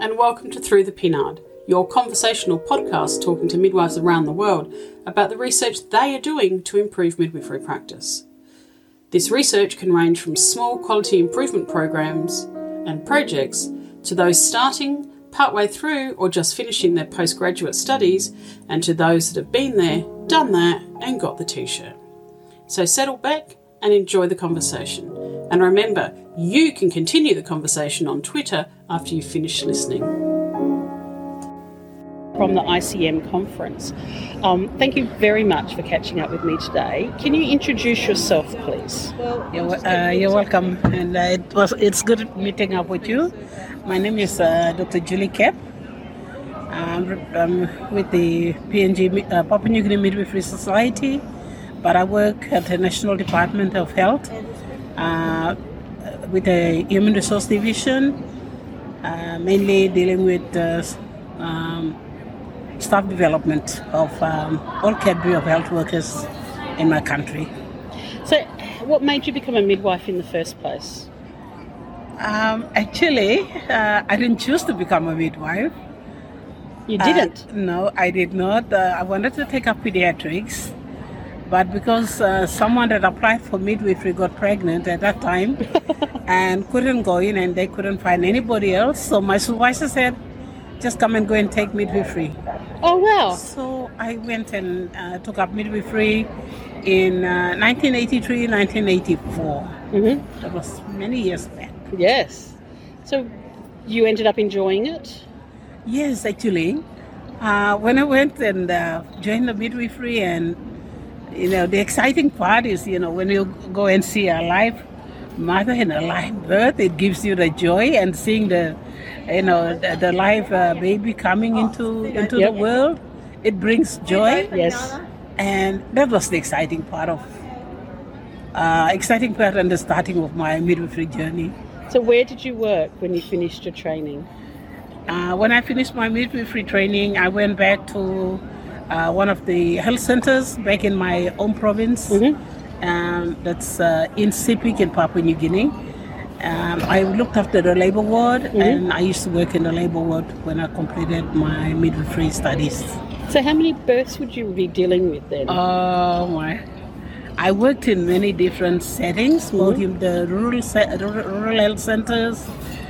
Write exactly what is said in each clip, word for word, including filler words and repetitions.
and welcome to Through the Pinard, your conversational podcast talking to midwives around the world about the research they are doing to improve midwifery practice. This research can range from small quality improvement programs and projects to those starting, partway through, or just finishing their postgraduate studies, and to those that have been there, done that, and got the t-shirt. So settle back and enjoy the conversation. And remember, you can continue the conversation on Twitter after you've finished listening. From the I C M conference. Um, thank you very much for catching up with me today. Can you introduce yourself, please? You're, uh, you're welcome, and uh, it was it's good meeting up with you. My name is uh, Doctor Julie Kep. I'm, I'm with the P N G uh, Papua New Guinea Midwifery Society, but I work at the National Department of Health uh, with the Human Resource Division, uh, mainly dealing with uh, um, staff development of um, all category of health workers in my country. So, what made you become a midwife in the first place? Um, actually, uh, I didn't choose to become a midwife. You didn't? Uh, no, I did not. Uh, I wanted to take up pediatrics, but because uh, someone that applied for midwifery got pregnant at that time and couldn't go in, and they couldn't find anybody else, so my supervisor said, just come and go and take midwifery. Oh, wow. So I went and uh, took up midwifery in uh, nineteen eighty-three, nineteen eighty-four. Mm-hmm. That was many years back. Yes. So you ended up enjoying it? Yes, actually. Uh, when I went and uh, joined the midwifery, and, you know, the exciting part is, you know, when you go and see a live mother in a live birth, it gives you the joy, and seeing the, you know, the, the live uh, baby coming into into yep. the world, it brings joy. Yes. And that was the exciting part of, uh, exciting part and the starting of my midwifery journey. So where did you work when you finished your training? Uh, when I finished my midwifery training, I went back to uh, one of the health centers back in my home province. Mm-hmm. Um, that's uh, in Sepik in Papua New Guinea. Um, I looked after the labor ward, mm-hmm. and I used to work in the labor ward when I completed my midwifery studies. So how many births would you be dealing with then? Oh my! I worked in many different settings, mm-hmm. both in the rural se- rural health centers.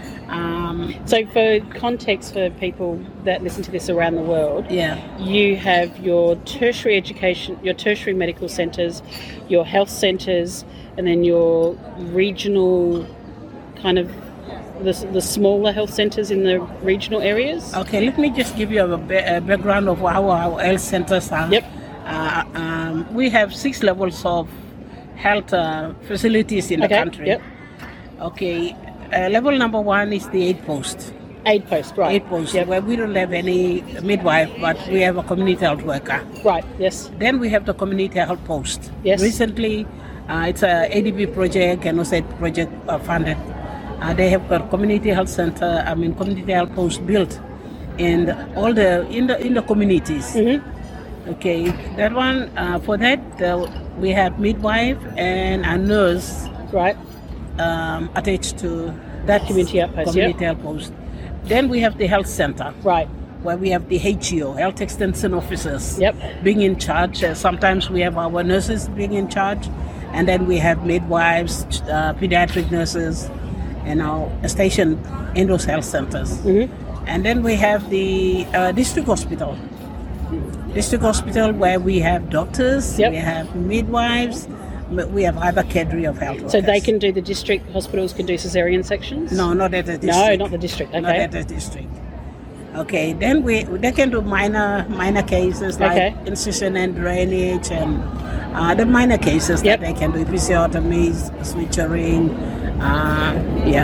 Um, so for context for people that listen to this around the world, yeah. you have your tertiary education, your tertiary medical centres, your health centres, and then your regional kind of the, the smaller health centres in the regional areas. Okay, let me just give you a, ba- a background of how our health centres are. Yep. Uh, um, we have six levels of health uh, facilities in okay. the country. Yep. Okay. Uh, level number one is the aid post. Aid post, right. Aid post, yep. where we don't have any midwife, but we have a community health worker. Right, yes. Then we have the community health post. Yes. Recently, uh, it's a A D B project and U S A I D project uh, funded. Uh, they have got community health center, I mean community health post built in the, all the in the in the communities. Mm-hmm. Okay, that one uh, for that uh, we have midwife and a nurse. Right. Um, attached to that community health post. Community yep. health post. Then we have the health center, right, where we have the H E O, health extension officers, yep. being in charge. Uh, sometimes we have our nurses being in charge, and then we have midwives, uh, pediatric nurses, you know, stationed in those health centers. Mm-hmm. And then we have the uh, district hospital, district hospital where we have doctors, yep. we have midwives. We have other category of health workers. So they can do, the district hospitals can do cesarean sections? No, not at the district. No, not the district, okay. Not at the district. Okay, then we they can do minor minor cases like okay. incision and drainage and uh, the minor cases yep. that they can do, episiotomies, suturing, uh, yeah.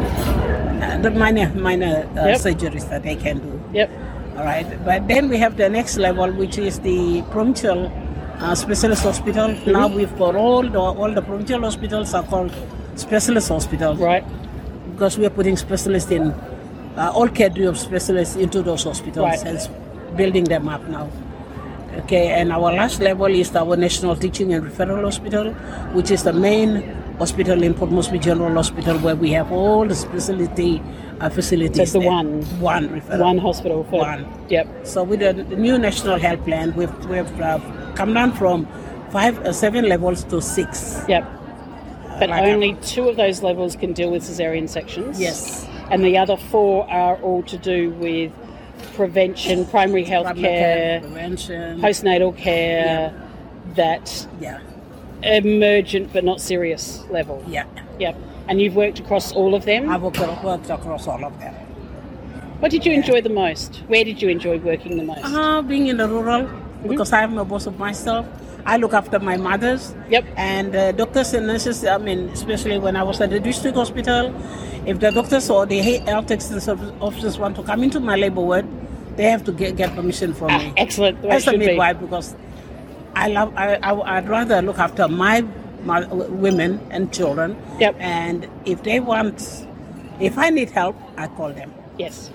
Uh, the minor minor uh, yep. surgeries that they can do. Yep. All right, but then we have the next level, which is the provincial Uh, specialist hospital. Mm-hmm. Now we've got all the all the provincial hospitals are called specialist hospitals. Right. Because we are putting specialists in, uh, all category of specialists into those hospitals right. and building them up now. Okay, and our last level is our National Teaching and Referral Hospital, which is the main hospital in Port Moresby General Hospital, where we have all the specialty uh, facilities. That's the there. one. One referral. One hospital for One. Yep. So with the new national health plan, we've we've uh, come down from five, uh, seven levels to six. Yep. But Like only a- two of those levels can deal with cesarean sections. Yes. And the other four are all to do with prevention, primary health Primary care, prevention. postnatal care, that Yeah. emergent but not serious level. Yeah. Yep. And you've worked across all of them. I've worked worked across all of them. What did you enjoy the most? Where did you enjoy working the most? Uh, being in the rural, because I'm a boss of myself, I look after my mothers. Yep. And uh, doctors and nurses, I mean, especially when I was at the district hospital, if the doctors or the health extension officers want to come into my labor ward, they have to get, get permission from me. Excellent. The way it As a should be. midwife, because I love, I, I, I'd rather look after my, my women and children. Yep. And if they want, if I need help, I call them. Yes.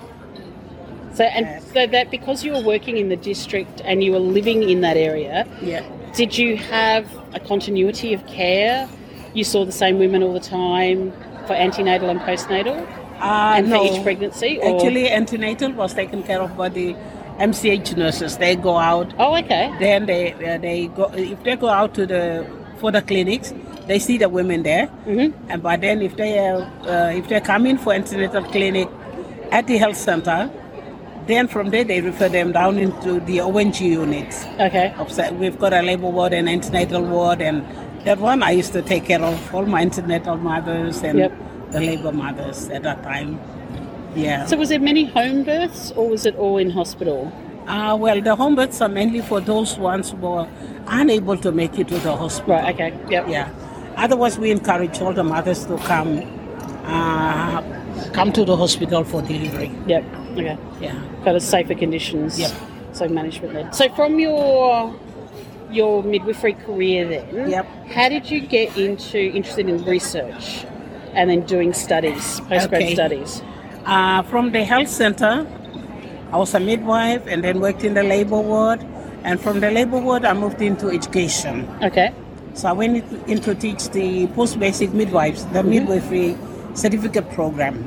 So and so that because you were working in the district and you were living in that area, Yeah. did you have a continuity of care? You saw the same women all the time for antenatal and postnatal, Uh, and no. for each pregnancy? Or? Actually, antenatal was taken care of by the M C H nurses. They go out. Oh, okay. Then they uh, they go if they go out to the for the clinics, they see the women there. Mm-hmm. And but then if they uh, uh, if they come in for antenatal clinic at the health center, then from there they refer them down into the O N G units. Okay. Upset- We've got a labor ward and antenatal ward, and that one I used to take care of all my antenatal mothers and Yep. the labor mothers at that time. Yeah. So was there many home births or was it all in hospital? Uh, well, the home births are mainly for those ones who were unable to make it to the hospital. Right, okay. Yep. Yeah. Otherwise, we encourage all the mothers to come, uh, come to the hospital for delivery. Yep. Okay. Yeah. Kind of safer conditions. Yep. So management led. So from your your midwifery career then, Yep. how did you get into interested in research and then doing studies, postgrad Okay. studies? Uh, from the health center, I was a midwife and then worked in the labor ward. And from the labor ward, I moved into education. Okay. So I went in- in to teach the post-basic midwives, the midwifery certificate program.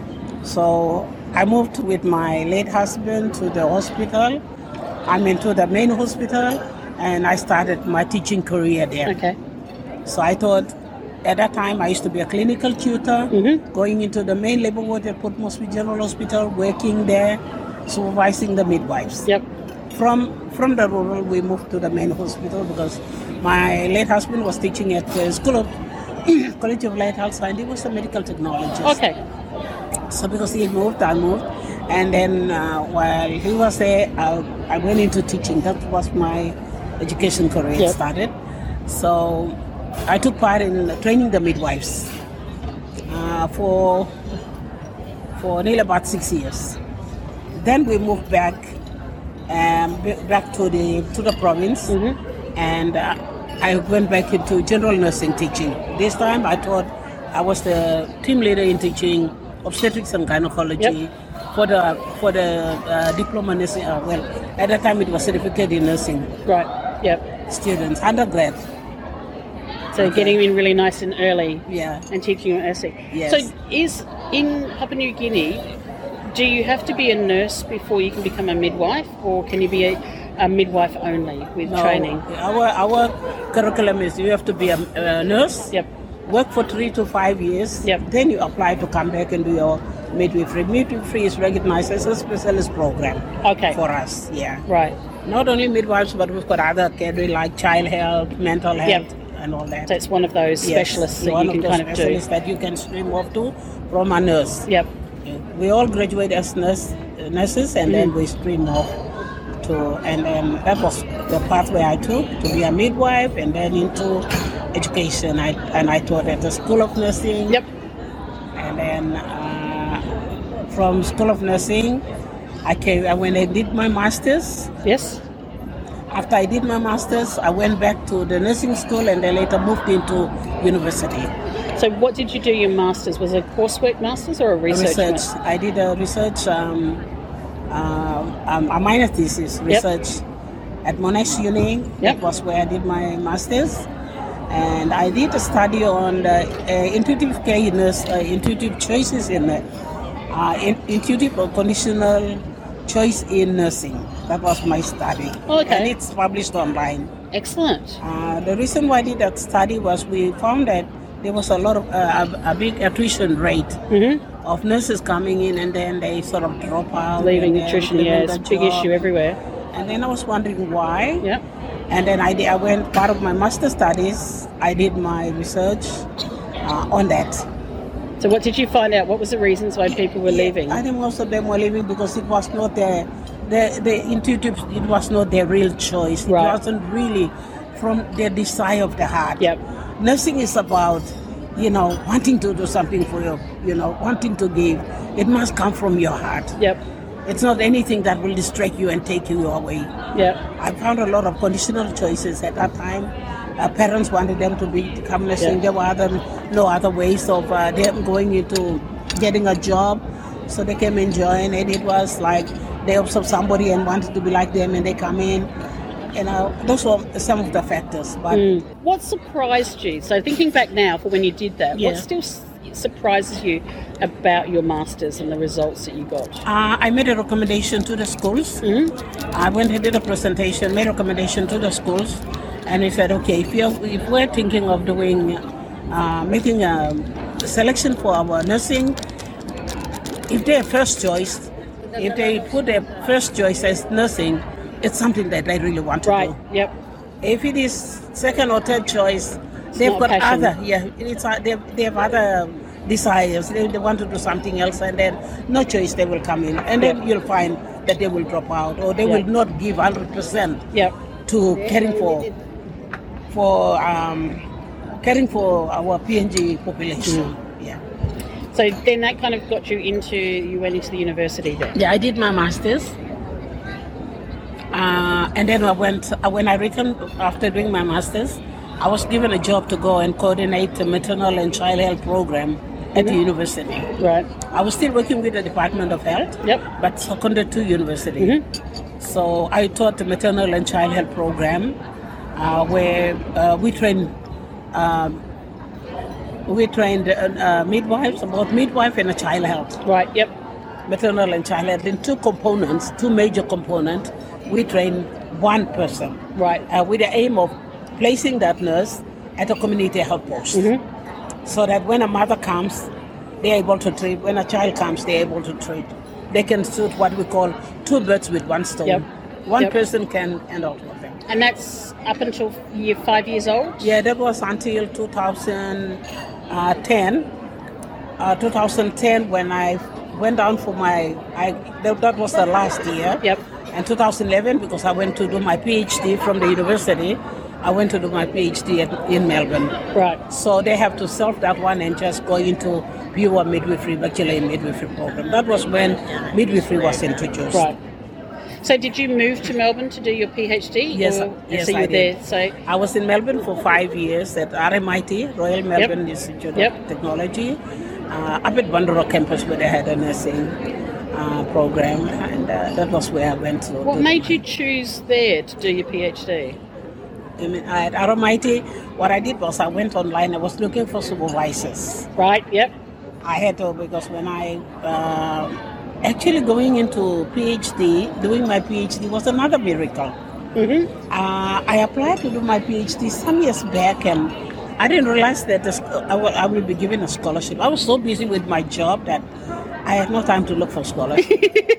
So I moved with my late husband to the hospital. I mean, to the main hospital, and I started my teaching career there. Okay. So I thought, at that time, I used to be a clinical tutor, Mm-hmm. going into the main labor ward at Port Moresby General Hospital, working there, supervising the midwives. Yep. From from the rural, we moved to the main hospital because my late husband was teaching at the School of College of Light Health Science. He was a medical technologist. Okay. So because he moved, I moved, and then uh, while he was there, uh, I went into teaching. That was my education career Yep. started. So I took part in training the midwives uh, for for nearly about six years. Then we moved back um, b- back to the to the province, Mm-hmm. and uh, I went back into general nursing teaching. This time I taught, I was the team leader in teaching obstetrics and gynecology for the for the uh, diploma nursing. Uh, well, at that time it was certificate in nursing Right. Yep. students, undergrad. So getting in really nice and early Yeah. and teaching at nursing. Yes. So is in Papua New Guinea, do you have to be a nurse before you can become a midwife, or can you be a, a midwife only with No, training? Our our curriculum is you have to be a, a nurse. Yep. Work for three to five years. Yep. Then you apply to come back and do your midwifery. Midwifery is recognized as a specialist program. Okay. For us, yeah. Right. Not only midwives, but we've got other category like child health, mental health, Yep. and all that. So it's one of those Yes, specialists that one you can of those kind of do. specialists that you can stream off to from a nurse. Yep. We all graduate as nurse, nurses, and then we stream off to, and then that was the pathway I took to be a midwife, and then into education. I and I taught at the School of Nursing. Yep. And then uh, from School of Nursing, I came. When I did my masters, Yes. after I did my masters, I went back to the nursing school, and then later moved into university. So what did you do your masters? Was it a coursework masters or a research? Research. master? I did a research, um, um, um, a minor thesis, research at Monash Uni. Yep. That was where I did my masters. And I did a study on the uh, intuitive care nurse, uh, intuitive choices in the uh, in, intuitive or conditional choice in nursing. That was my study. Okay. And it's published online. Excellent. Uh, the reason why I did that study was we found that there was a lot of uh, a, a big attrition rate Mm-hmm. of nurses coming in and then they sort of drop out. Leaving and then nutrition, leaving yeah, it's the a big job. issue everywhere. And then I was wondering why. Yep. And then I, did, I went, part of my master studies, I did my research uh, on that. So what did you find out? What was the reasons why people were leaving? I think most of them were leaving because it was not their, the, the intuitive, it was not their real choice. It Right. wasn't really from their desire of the heart. Yep. Nursing is about, you know, wanting to do something for you, you know, wanting to give. It must come from your heart. Yep. It's not anything that will distract you and take you away. Yep. I found a lot of conditional choices at that time. Uh, parents wanted them to be become nursing. Yeah. There were other, no other ways of uh, them going into getting a job. So they came and joined, and it was like they observed somebody and wanted to be like them, and they come in. You know, those were some of the factors. But Mm. What surprised you? So thinking back now for when you did that, Yeah. what still s- surprises you about your masters and the results that you got? Uh, I made a recommendation to the schools. Mm-hmm. I went and did a presentation, made a recommendation to the schools, and we said, okay, if you're if we're thinking of doing, uh, making a selection for our nursing, if they're first choice, if they put their first choice as nursing, it's something that they really want to Right. do. Yep. If it is second or third choice, they've not got passion. other, yeah, it's uh, they they have other desires. They, they want to do something else, and then no choice, they will come in, and then Yeah. you'll find that they will drop out or they Yeah. will not give one hundred percent Yep. to caring for for um, caring for our P N G population. Mm. Yeah, So then that kind of got you into, you went into the university then? yeah. I did my masters, uh, and then I went uh, when I returned after doing my masters. I was given a job to go and coordinate the maternal and child health program at the university. Right. I was still working with the Department of Health, Yep. but seconded to university. Mm-hmm. So I taught the maternal and child health program, uh, where uh, we train um, we trained uh, uh, midwives, about midwife and a child health, Right. Yep. maternal and child health. In two components, two major components, we train one person, Right. uh, with the aim of placing that nurse at a community health post, Mm-hmm. so that when a mother comes, they're able to treat. When a child comes, they're able to treat. They can shoot what we call two birds with one stone. Yep. One Yep. person can handle two of them. And that's up until year five years old? Yeah, that was until two thousand ten. Uh, two thousand ten, when I went down for my, I that, that was the last year. Yep. And two thousand eleven, because I went to do my PhD from the university, I went to do my PhD at, in Melbourne. Right. So they have to solve that one and just go into pure midwifery, bachelor in midwifery program. That was when midwifery was introduced. Right. So did you move to Melbourne to do your PhD? Yes, or, yes, so you I were did. there. So I was in Melbourne for five years at R M I T, Royal Melbourne Institute Yep. of Technology, uh, up at Bundoora campus where they had a nursing uh, program, and uh, that was where I went to. what do made my- you choose there to do your PhD? I mean, at R M I T, what I did was I went online. I was looking for supervisors. Right. Yep. I had to, because when I uh, actually going into PhD, doing my PhD was another miracle. Mm-hmm. Uh, I applied to do my PhD some years back, and I didn't realize that the, sc- I, will, I will be given a scholarship. I was so busy with my job that I had no time to look for scholarship.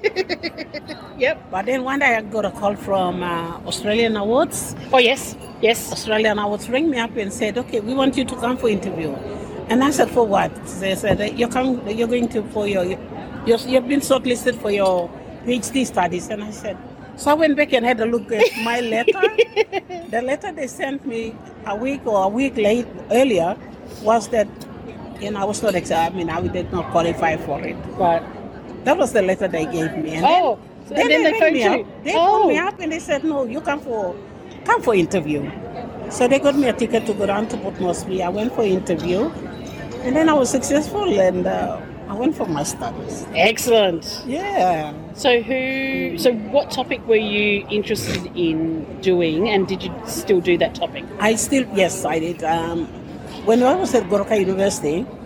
Yep. But then one day I got a call from uh, Australian Awards. Oh yes. Yes. Australian Awards rang me up and said, "Okay, we want you to come for interview." And I said, "For what?" They said, "You're come, you're going to for your, you're, you've been shortlisted for your PhD studies." And I said, so I went back and had a look at my letter. The letter they sent me a week or a week late earlier was that, you know, I was not exam. I mean, I did not qualify for it. Right. That was the letter they gave me. And Oh. So, then, and then they rang phoned me you. up. They oh. phoned me up and they said, "No, you come for, come for interview." So they got me a ticket to go down to Port Moresby. I went for interview, and then I was successful, and uh, I went for my studies. Excellent. Yeah. So who? So what topic were you interested in doing, and did you still do that topic? I still, yes, I did. Um, when I was at Goroka University,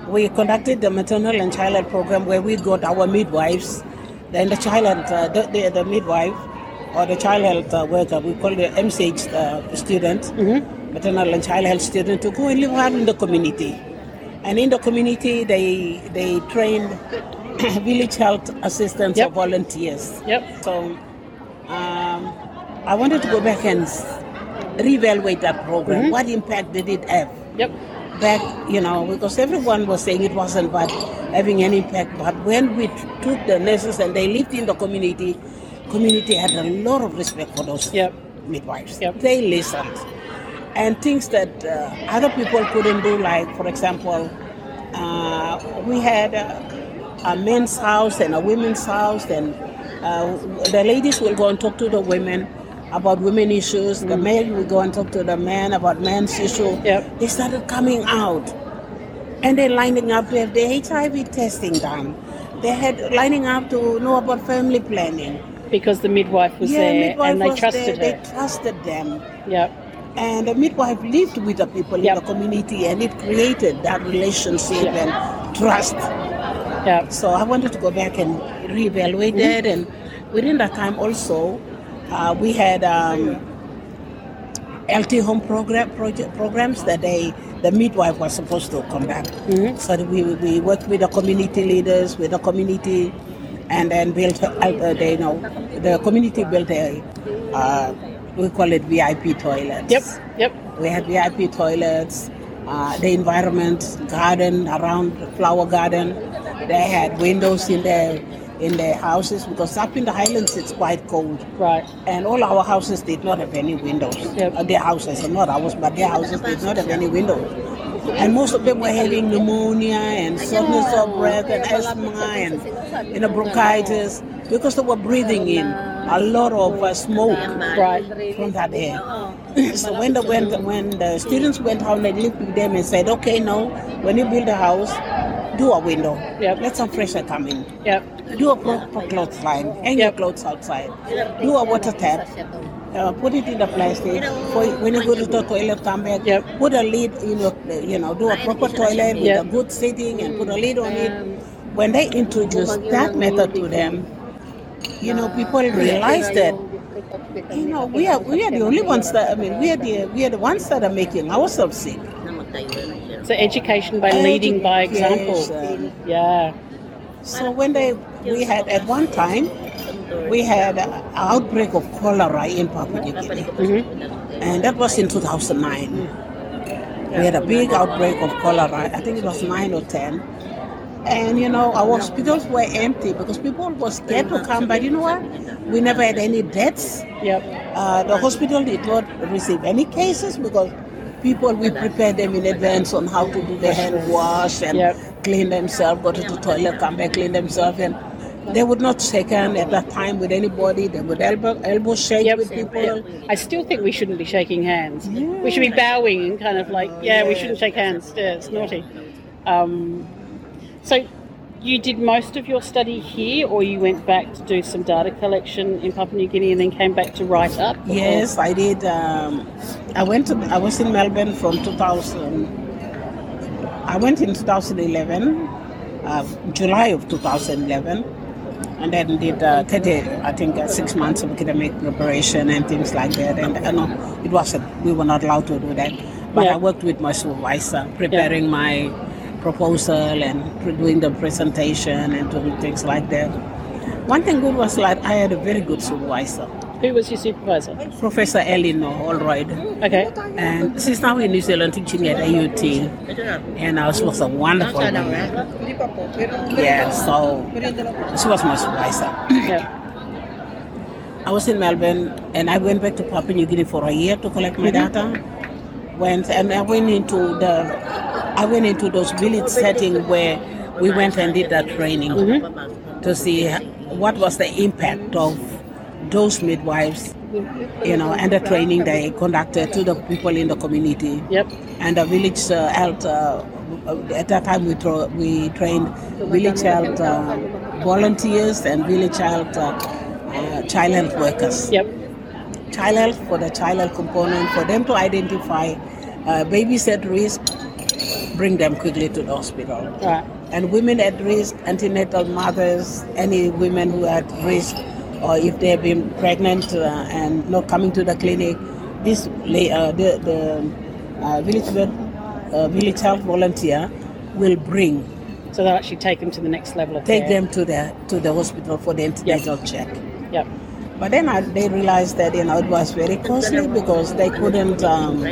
we conducted the maternal and child health program where we got our midwives, then the child health, uh, the, the, the midwife or the child health uh, worker, we call the M C H uh, student, mm-hmm. maternal and child health student, to go and live out in the community. And in the community, they they trained village health assistants yep. or volunteers. Yep. So um, I wanted to go back and reevaluate that program. Mm-hmm. What impact did it have? Yep. Back, you know, because everyone was saying it wasn't but having an impact. But when we took the nurses and they lived in the community, community had a lot of respect for those yep. midwives. Yep. They listened. And things that uh, other people couldn't do, like, for example, uh, we had a, a men's house and a women's house, and uh, the ladies will go and talk to the women about women issues. Mm. The men will go and talk to the men about men's issues. Yep. They started coming out, and they're lining up to have the H I V testing done. They had lining up to know about family planning. Because the midwife was yeah, there midwife and they was trusted there. her. They trusted them. Yep. And the midwife lived with the people yep. in the community, and it created that relationship yep. and trust. Yep. So I wanted to go back and reevaluate mm-hmm. that. And within that time also, uh, we had um, L T home program project programs that they the midwife was supposed to conduct. Mm-hmm. So we we worked with the community leaders, with the community, and then built. Uh, they you know the community built a. Uh, We call it V I P toilets. Yep, yep. We had V I P toilets, uh, the environment, garden, around the flower garden. They had windows in their in their houses because up in the highlands it's quite cold. Right. And all our houses did not have any windows. Yep. Uh, their houses, not ours, but their houses did not have any windows. And most of them were having pneumonia and shortness of breath and asthma and you know, bronchitis because they were breathing in a lot of uh, smoke right. from that air. So when the when the, when the students went out, they looked at them and said, "Okay, no, when you build a house, do a window. Yep. Let some fresh air come in. Yep. Do a proper clothes line. Hang yep. your clothes outside. Do a water tap. Uh, put it in the plastic. For when you go to the toilet, come back. Yep. Put a lid. You know, you know, do a proper toilet with yep. a good sitting and put a lid on it." When they introduced that method to them, you know, people realized that, you know, we are we are the only ones that I mean, we are the we are the ones that are making ourselves sick. So education by leading by example. Yeah. So when they we had at one time we had an outbreak of cholera in Papua New Guinea, mm-hmm. and that was in two thousand nine. We had a big outbreak of cholera. I think it was nine or ten. And, you know, our hospitals were empty because people were scared to come. But you know what? We never had any deaths. Yep. Uh, the hospital did not receive any cases because people, we prepared them in advance on how to do the hand wash and yep. clean themselves, go to the toilet, come back, clean themselves. And they would not shake hands at that time with anybody. They would elbow, elbow shake yep. with people. Yep. I still think we shouldn't be shaking hands. Yeah. We should be bowing and kind of like, yeah, yeah. we shouldn't shake hands. Yeah, it's naughty. Um, So you did most of your study here, or you went back to do some data collection in Papua New Guinea and then came back to write up? Yes, I did. Um, I went to, I was in Melbourne from two thousand. I went in two thousand eleven, uh, July of two thousand eleven, and then did uh, thirty, I think uh, six months of academic preparation and things like that. And uh, no, it wasn't. We were not allowed to do that. But yeah. I worked with my supervisor, preparing yeah. my proposal and doing the presentation and doing things like that. One thing good was like I had a very good supervisor. Who was your supervisor? Professor Elinor Holroyd. Okay. And she's now in New Zealand teaching at A U T. And uh, she was a wonderful woman. Yeah, so she was my supervisor. Yeah. I was in Melbourne and I went back to Papua New Guinea for a year to collect my mm-hmm. data. Went and I went into the I went into those village settings where we went and did that training mm-hmm. to see what was the impact of those midwives, you know, and the training they conducted to the people in the community. Yep. And the village uh, health, uh, at that time we, tra- we trained village health uh, volunteers and village health uh, uh, child health workers. Yep. Child health for the child health component, for them to identify uh, babies at risk, bring them quickly to the hospital. Right. And women at risk, antenatal mothers, any women who are at risk, or if they have been pregnant uh, and not coming to the clinic, this uh, the, the uh, village, uh, village health volunteer will bring. So they'll actually take them to the next level of Take care. them to the to the hospital for the antenatal Yep. check. Yep. But then I, they realized that you know it was very costly because they couldn't um,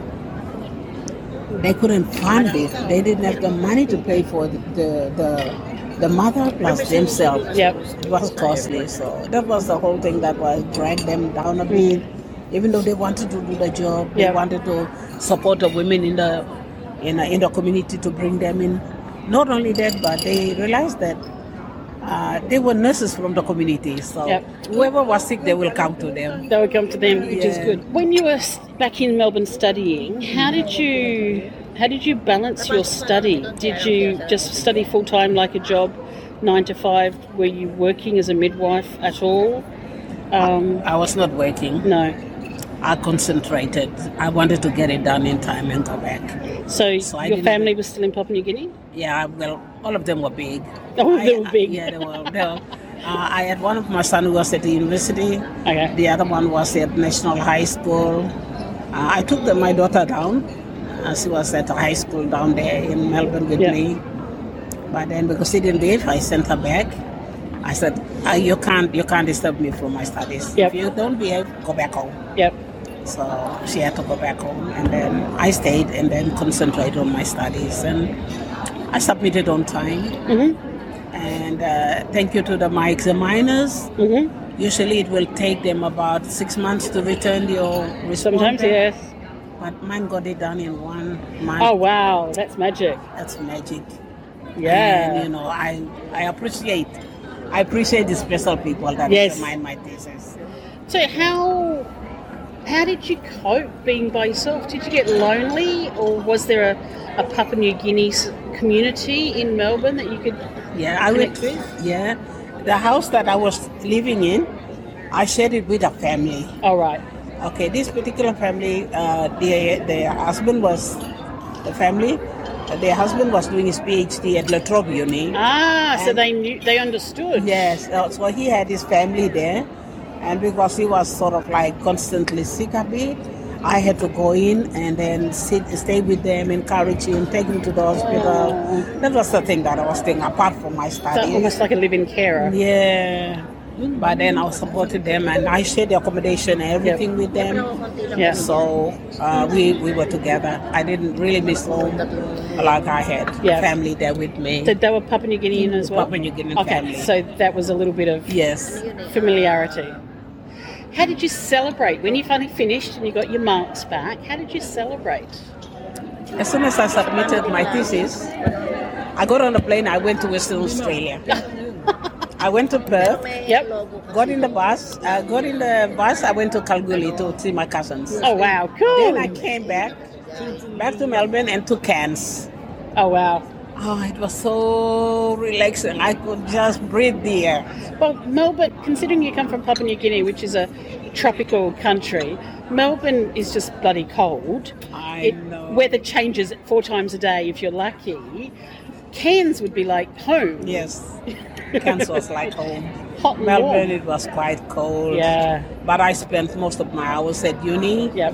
they couldn't fund it. They didn't have the money to pay for the the, the, the mother plus themselves. Yep. It was costly. So that was the whole thing that was dragged them down a bit. Even though they wanted to do the job, they Yep. wanted to support the women in the in the, in the community to bring them in. Not only that, but they realized that uh, they were nurses from the community. So Yep. whoever was sick, they will come to them. They would come to them, which is Yeah. good. When you were s- back in Melbourne studying, how did you how did you balance your study? Did you just study full time like a job, nine to five? Were you working as a midwife at all? Um, I was not working. no. I concentrated. I wanted to get it done in time and go back. So, So I your didn't- family was still in Papua New Guinea? Yeah, well, all of them were big. All of I- them were big. Yeah, they were. They were uh, I had one of my son who was at the university. Okay. The other one was at National High School. Uh, I took the, my daughter down. Uh, she was at a high school down there in Melbourne with Yeah. me. But then because she didn't leave, I sent her back. I said, uh, "You can't, you can't disturb me from my studies. Yep. If you don't behave, go back home." Yep. So she had to go back home, and then I stayed and then concentrated on my studies, and I submitted on time. Mhm. And uh, thank you to the my examiners. Mhm. Usually it will take them about six months to return your response. Sometimes, yes. But mine got it done in one month. Oh wow, that's magic. That's magic. Yeah. And, you know, I I appreciate I appreciate the special people that Yes. examine my thesis. So how how did you cope being by yourself? Did you get lonely, or was there a, a Papua New Guinea s- community in Melbourne that you could? Yeah, I would. Connect with? Yeah, the house that I was living in, I shared it with a family. Oh right. Okay, this particular family, uh, the the husband was the family. The husband was doing his PhD at La Trobe Uni. Ah, so And- they knew, they understood. Yes, uh, so he had his family there, and because he was sort of like constantly sick a bit, I had to go in and then sit, stay with them, encourage him, take him to the hospital. That was the thing that I was doing apart from my So studies. almost like a live-in carer. Yeah, but then I supported them and I shared the accommodation and everything with them. Yeah. So uh, we we were together. I didn't really miss home like I had Yeah. family there with me. So they were Papua New Guinean as well. Papua New Guinean okay, family. so that was a little bit of Yes. familiarity. How did you celebrate when you finally finished and you got your marks back? How did you celebrate? As soon as I submitted my thesis, I got on a plane. I went to Western Australia. I went to Perth, Yep. got in the bus. Uh, got in the bus. I went to Kalgoorlie to see my cousins. Oh wow, cool. Then I came back, back to Melbourne and to Cairns. Oh wow. Oh, it was so relaxing. I could just breathe the air. Well, Melbourne, considering you come from Papua New Guinea, which is a tropical country, Melbourne is just bloody cold. I It, know. weather changes four times a day if you're lucky. Cairns would be like home. Yes, Cairns was like home. Hot and Melbourne, warm. it was quite cold. Yeah. But I spent most of my hours at uni. Yep.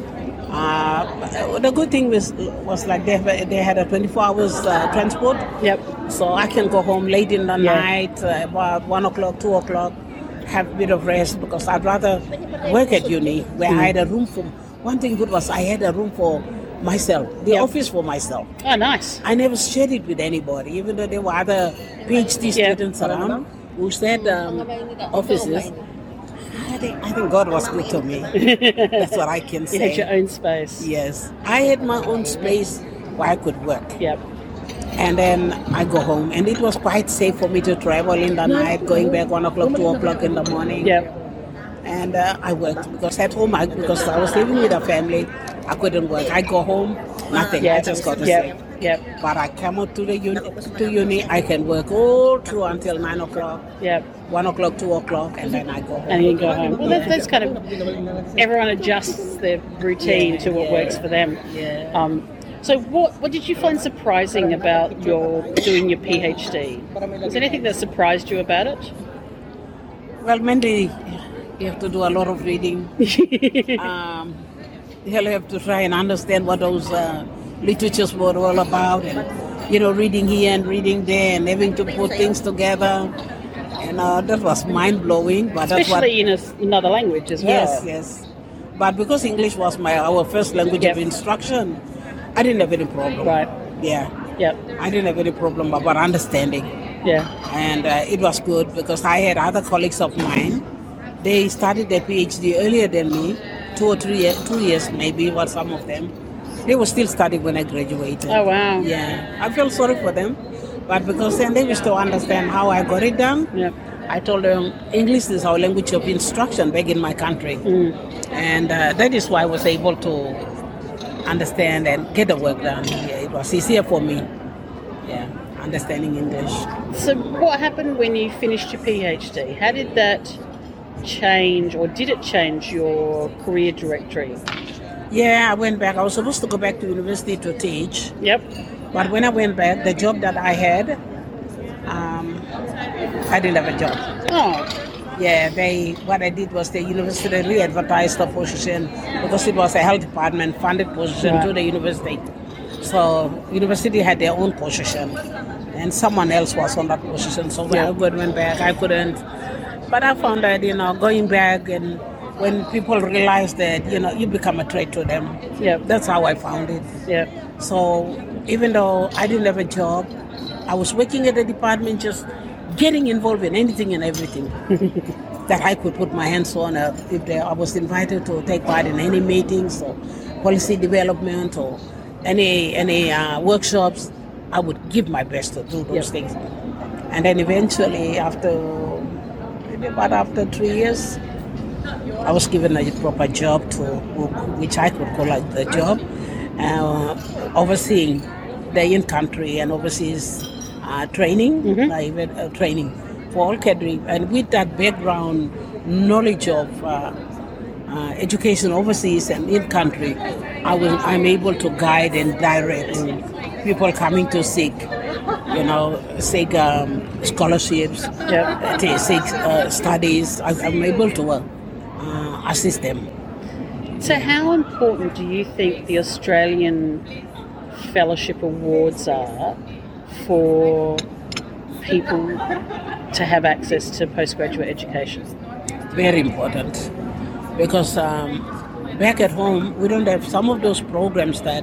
Uh, the good thing was was like they they had a twenty-four hours uh, transport, Yep. so I can go home late in the Yeah. night, uh, about one o'clock, two o'clock, have a bit of rest because I'd rather work at uni where Mm. I had a room for. One thing good was I had a room for myself, the Yep. office for myself. Oh, nice. I never shared it with anybody, even though there were other PhD Yeah. students around who shared um, offices. I think, I think God was good to me. That's what I can You had your say. own space. Yes, I had my own space where I could work, Yep. and then I go home, and it was quite safe for me to travel in the night, going back one o'clock, two o'clock in the morning. Yep. And uh, I worked because at home, I, because I was living with a family, I couldn't work. I go home, nothing. I Yep. just got to Yep. sleep. Yep. But I come out to the uni, to uni, I can work all through until nine o'clock, Yep. one o'clock, two o'clock, and then I go home. And you can go home. Well, that, that's kind of everyone adjusts their routine Yeah, to what yeah. works for them. Yeah. Um, So what, what did you find surprising about your doing your PhD? Was there anything that surprised you about it? Well, mainly you have to do a lot of reading. um, you have to try and understand what those uh, literatures were all about, and you know, reading here and reading there, and having to put things together. And uh, that was mind blowing. But especially that's what, in a, another language as well. Yes, yes. But because English was my our first language Yep. of instruction, I didn't have any problem. Right. Yeah. Yep. I didn't have any problem about understanding. Yeah. And uh, it was good because I had other colleagues of mine. They started their PhD earlier than me, two or three years, two years maybe, or some of them. They were still studying when I graduated. Oh, wow. Yeah. I felt sorry for them. But because then they wish to understand how I got it done, Yep. I told them English is our language of instruction back in my country. Mm. And uh, that is why I was able to understand and get the work done. Yeah, it was easier for me. Yeah, understanding English. So what happened when you finished your PhD? How did that change, or did it change your career directory? Yeah, I went back. I was supposed to go back to university to teach. Yep. But when I went back, the job that I had, um, I didn't have a job. Oh. Yeah, they. What I did was the university re-advertised the position because it was a health department funded position Right. to the university. So university had their own position, and someone else was on that position. So when Yeah. I went back, I couldn't. But I found that you know going back, and when people realize that you know you become a threat to them. Yep. That's how I found it. Yep. So even though I didn't have a job, I was working at the department, just getting involved in anything and everything that I could put my hands on. Uh, if there, I was invited to take part in any meetings or policy development or any any uh, workshops, I would give my best to do those Yep. things. And then eventually, after maybe about after three years, I was given a proper job to which I could call it the job, uh, overseeing the in-country and overseas uh, training, Mhm. private uh, training for all cadre. And with that background knowledge of uh, uh, education overseas and in-country, I will, I'm able to guide and direct people coming to seek, you know, seek um, scholarships, Yep. to seek uh, studies. I, I'm able to uh, uh, assist them. So how important do you think the Australian Fellowship Awards are for people to have access to postgraduate education? Very important, because um, back at home we don't have some of those programs that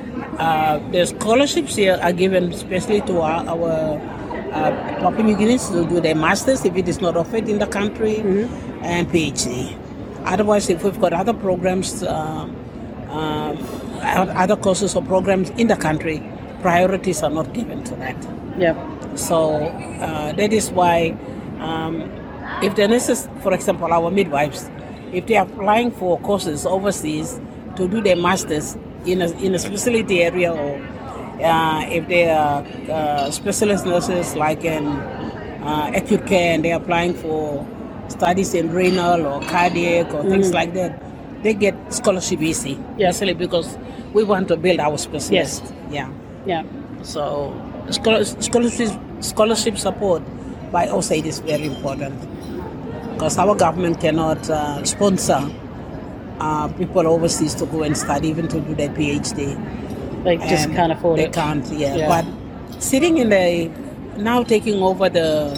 uh, the scholarships here are given especially to our, our uh, Papua New Guineans to do their masters if it is not offered in the country, Mm-hmm. and PhD. Otherwise, if we've got other programs, uh, uh, other courses or programs in the country, priorities are not given to that. Yeah. So uh, that is why, um, if the nurses, for example, our midwives, if they are applying for courses overseas to do their masters in a, in a specialty area, or uh, if they are uh, specialist nurses like in uh, acute care and they are applying for studies in renal or cardiac or things Mm. like that, they get scholarship easy, Yeah. especially because we want to build our specialists. Yeah. Yeah. So schol- scholarship scholarship support by O S A I D is very important, because our government cannot uh, sponsor uh, people overseas to go and study, even to do their PhD. They just And can't afford they it. can't, yeah. Yeah. But sitting in the now taking over the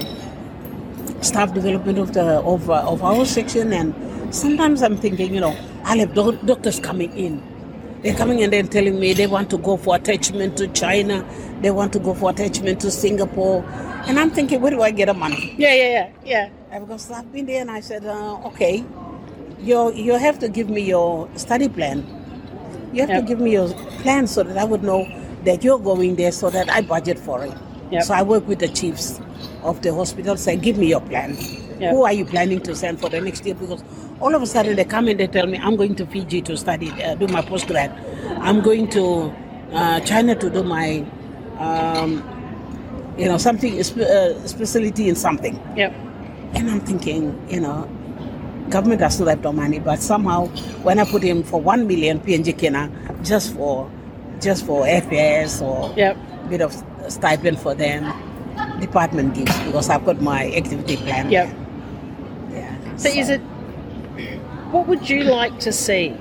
staff development of the of, uh, of our section, and sometimes I'm thinking, you know, I'll have doc- doctors coming in. They're coming and then telling me they want to go for attachment to China, they want to go for attachment to Singapore, and I'm thinking, where do I get the money? Yeah, yeah, yeah, yeah. And because I've been there, and I said, uh, okay, you you have to give me your study plan. You have Yep. to give me your plan so that I would know that you're going there, so that I budget for it. Yep. So I work with the chiefs of the hospital, say, give me your plan. Yep. Who are you planning to send for the next year? Because all of a sudden they come and they tell me, I'm going to Fiji to study, uh, do my postgrad. I'm going to uh, China to do my, um, you know, something, uh, specialty in something. Yep. And I'm thinking, you know, government doesn't have the money, but somehow when I put in for one million P N G Kina just for just for F S or Yep. a bit of stipend for them. Department gives because I've got my activity plan. Yep. Yeah. So, is it? What would you like to see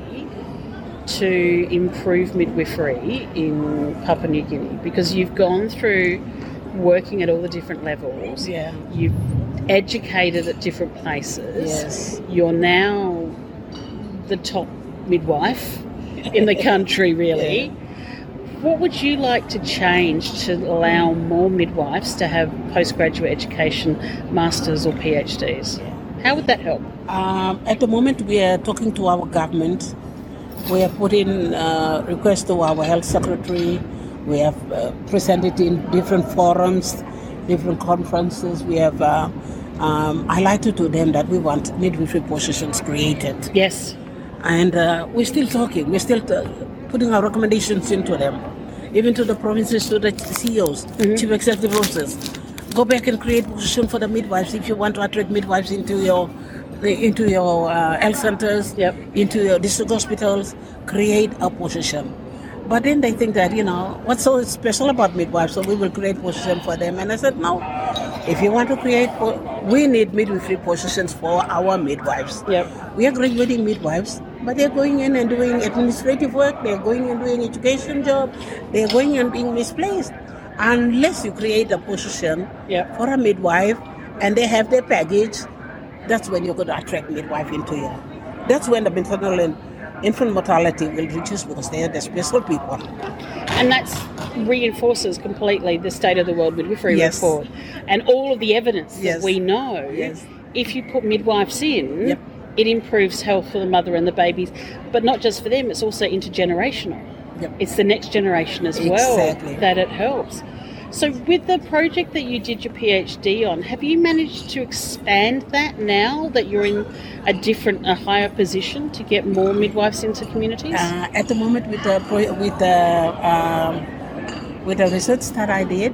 to improve midwifery in Papua New Guinea? Because you've gone through working at all the different levels. Yeah. You've educated at different places. Yes. You're now the top midwife in the country, really. Yeah. What would you like to change to allow more midwives to have postgraduate education, masters or PhDs? How would that help? Um, at the moment, we are talking to our government. We have put in uh, requests to our health secretary. We have uh, presented in different forums, different conferences. We have uh, um, highlighted to them that we want midwifery positions created. Yes. And uh, we're still talking. We're still t- putting our recommendations into them, even to the provinces, to the C E Os, mm-hmm. chief executive officers. Go back and create position for the midwives if you want to attract midwives into your into your uh, health centers, yep. into your district hospitals. Create a position. But then they think that, you know, what's so special about midwives? So we will create position for them. And I said, no. If you want to create, we need midwifery positions for our midwives. Yep. We are graduating midwives, but they're going in and doing administrative work. They're going and doing education job. They're going and being misplaced. Unless you create a position yep. for a midwife and they have their package, that's when you're going to attract midwife into you. That's when the maternal and infant mortality will reduce because they are the special people. And that reinforces completely the State of the World Midwifery yes. report and all of the evidence yes. that we know. Yes. If you put midwives in, yep. it improves health for the mother and the babies. But not just for them, it's also intergenerational. Yep. It's the next generation as well exactly. that it helps. So with the project that you did your PhD on, have you managed to expand that now that you're in a different, a higher position to get more midwives into communities? Uh, at the moment, with the with the um, with the research that I did,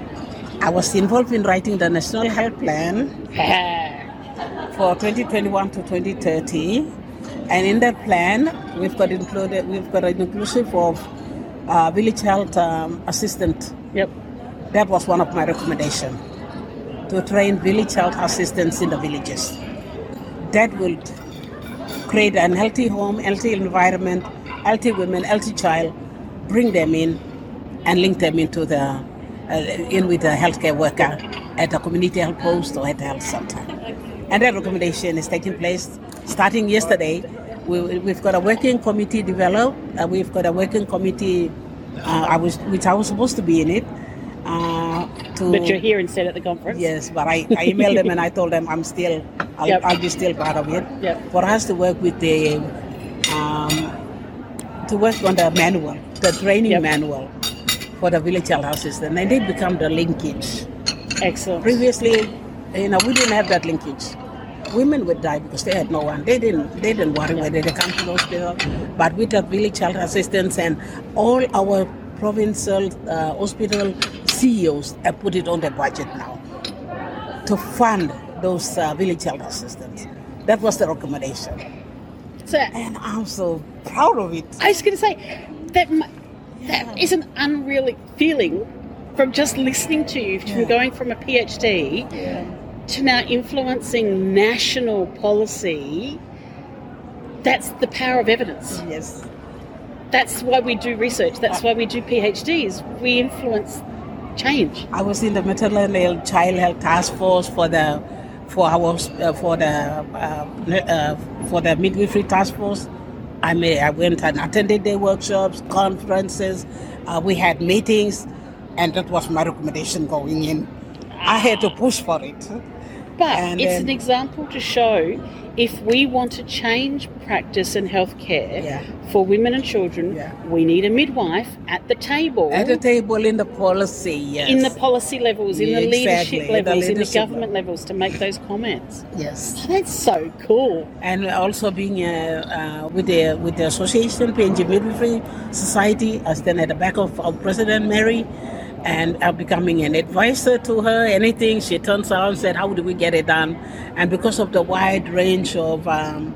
I was involved in writing the National Health Plan for twenty twenty-one to twenty thirty, and in that plan, we've got included we've got an inclusive of uh, village health um, assistant. Yep. That was one of my recommendations, to train village health assistants in the villages. That will create an healthy home, healthy environment, healthy women, healthy child, bring them in and link them into the, uh, in with the healthcare worker at a community health post or at the health center. And that recommendation is taking place starting yesterday. We, we've got a working committee developed. Uh, we've got a working committee, uh, I was, which I was supposed to be in it. Uh, to, but you're here instead at the conference? Yes, but I, I emailed them and I told them I'm still, I'll, yep. I'll be still part of it. Yep. For us to work with the, um, to work on the manual, the training yep. manual for the village health assistant, and they become the linkage. Excellent. Previously, you know, we didn't have that linkage. Women would die because they had no one. They didn't. They didn't worry whether they come to the hospital. But with the village health assistants and all our provincial uh, hospital C E Os have put it on their budget now to fund those uh, village health assistants. That was the recommendation. So, and I'm so proud of it. I was going to say, that that yeah. is an unreal feeling from just listening to you, from yeah. going from a PhD yeah. to now influencing national policy. That's the power of evidence. Yes. That's why we do research. That's why we do PhDs. We influence change. I was in the maternal and child health task force for the for our uh, for the uh, uh, for the midwifery task force. I may I went and attended their workshops, conferences. Uh, we had meetings, and that was my recommendation going in. I had to push for it. But and it's then, an example to show if we want to change practice in healthcare yeah. for women and children, yeah. we need a midwife at the table. At the table in the policy, yes. In the policy levels, in yeah, the exactly. leadership levels, the in the leadership government level. levels to make those comments. Yes. So that's so cool. And also being uh, uh, with the with the association, P N G Midwifery Society, I stand at the back of, of President Mary, and I'm becoming an advisor to her. Anything she turns around and said, how do we get it done? And because of the wide range of um,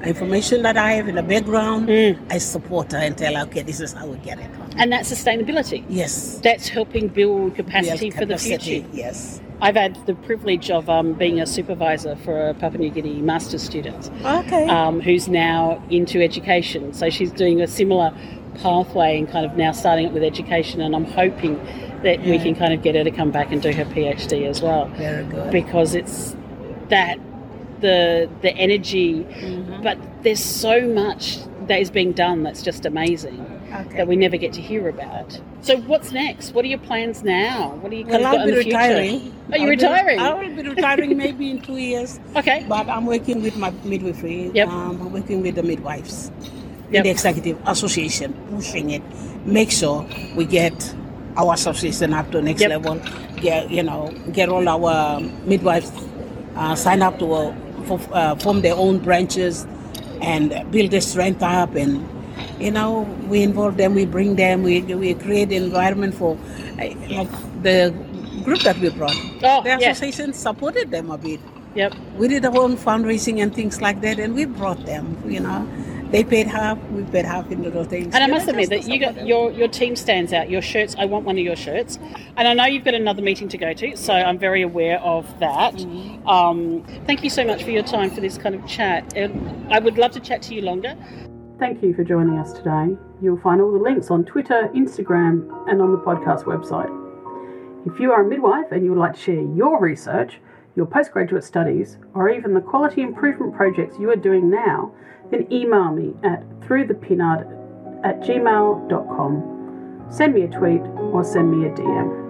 information that I have in the background, Mm. I support her and tell her, okay, this is how we get it. And that's sustainability. Yes. That's helping build capacity Yes, for the capacity, future. Yes. I've had the privilege of um, being a supervisor for a Papua New Guinea master's student Okay. um, who's now into education. So she's doing a similar pathway and kind of now starting it with education, and I'm hoping that we Yeah. can kind of get her to come back and do her PhD as well. Very good. Because it's that, the the energy, Mm-hmm. but there's so much that is being done that's just amazing. Okay. That we never get to hear about. So what's next? What are your plans now? What are you kind Well, of got I'll in be the future? retiring. Are you I'll be- retiring? I will be retiring maybe in two years. Okay. But I'm working with my midwifery. Yep. Um, I'm working with the midwives Yep. in the executive association, pushing it. Make sure we get our association up to the next Yep. level. Get you know, get all our midwives uh, sign up to uh, for, uh, form their own branches and build their strength up, and you know, we involve them, we bring them, we we create the environment for uh, like the group that we brought. Oh, the yeah. association supported them a bit. Yep. We did our own fundraising and things like that, and we brought them. You know, they paid half, we paid half into those things. And I You must know, admit just that to you got support them. your your team stands out. Your shirts, I want one of your shirts, and I know you've got another meeting to go to, so I'm very aware of that. Mm-hmm. Um, thank you so much for your time for this kind of chat. And I would love to chat to you longer. Thank you for joining us today. You'll find all the links on Twitter, Instagram, and on the podcast website. If you are a midwife and you would like to share your research, your postgraduate studies, or even the quality improvement projects you are doing now, then email me at throughthepinard at gmail dot com. Send me a tweet or send me a D M.